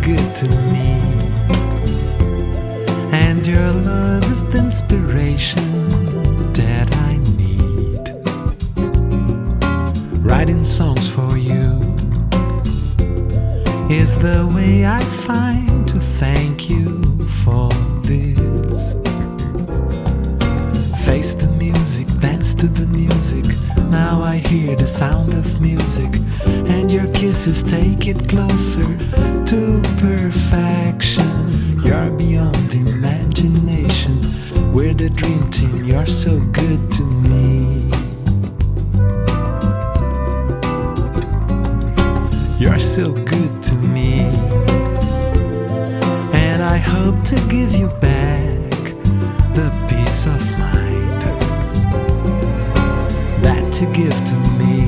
good to me. And your love is the inspiration that I need. Writing songs for you is the way I find to thank you for this. Face the music, dance to the music. Now I hear the sound of music, and your kisses take it closer to perfection. You're beyond imagination. We're the dream team, you're so good to me. You're so good to me. And I hope to give you back the peace of mind that you give to me.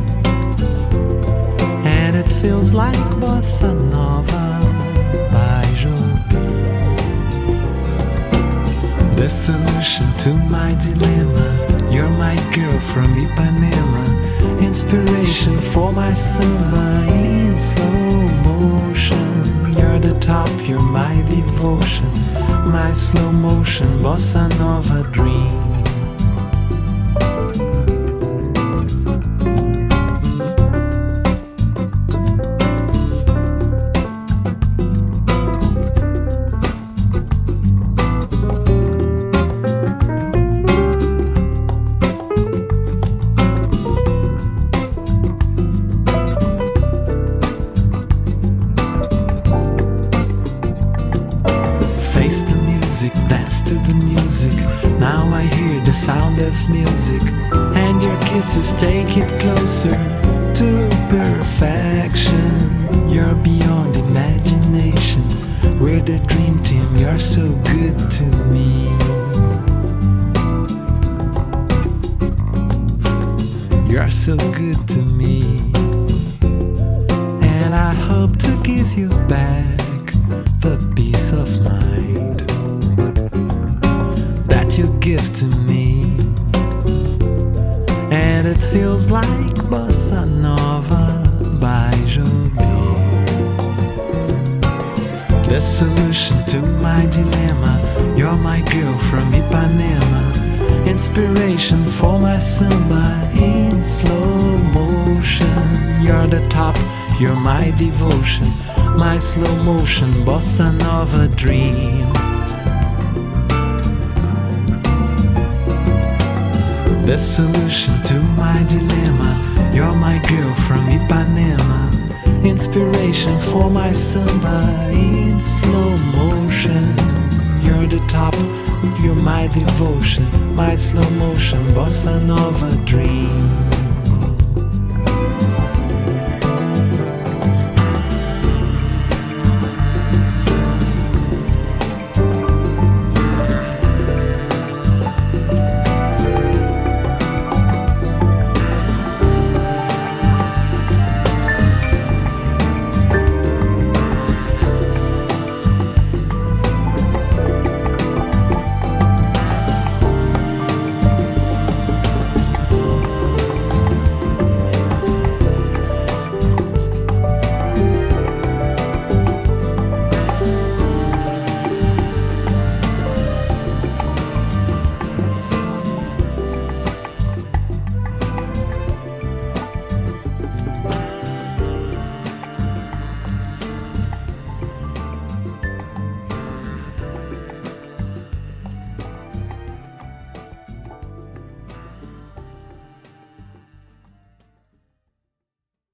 And it feels like Bossa Nova by Jobim. The solution to my dilemma. You're my girl from Ipanema. Inspiration for my samba in slow motion. You're the top, you're my devotion. My slow motion Bossa Nova dream. Face the music, dance to the music. Now I hear the sound of music, and your kisses take it closer to perfection. You're beyond imagination. We're the dream team, you're so good to me. You're so good to me. And I hope to give you back the peace of mind that you give to me. And it feels like Bossa Nova by Jobim. The solution to my dilemma. You're my girl from Ipanema. Inspiration for my samba in slow motion. You're the top, you're my devotion. My slow motion Bossa Nova dream. The solution to my dilemma. You're my girl from Ipanema. Inspiration for my samba in slow motion. You're the top, you're my devotion. My slow motion Bossa Nova dream.